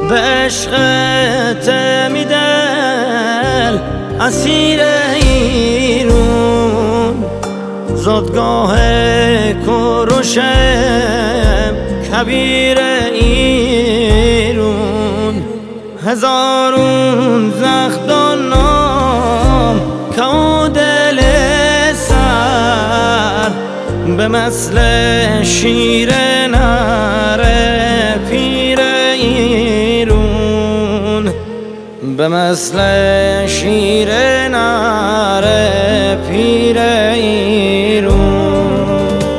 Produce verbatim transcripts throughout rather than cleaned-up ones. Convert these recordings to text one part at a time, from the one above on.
به عشقت میدل اسیر ایرون زادگاه کروشم کبیر ایرون هزارون زخدان نام که او دل سر به مثل شیر نره پیر ایرون به مثل شیر نره پیر ایرون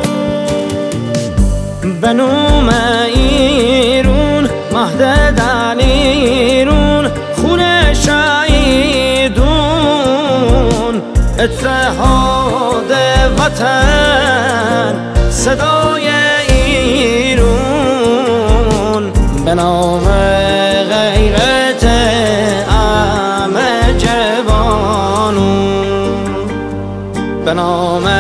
به نوم ایرون مهد دل ایرون خون شهیدون اتحاد وطن صدای ایرون به نام غیرت همه جوانون به نام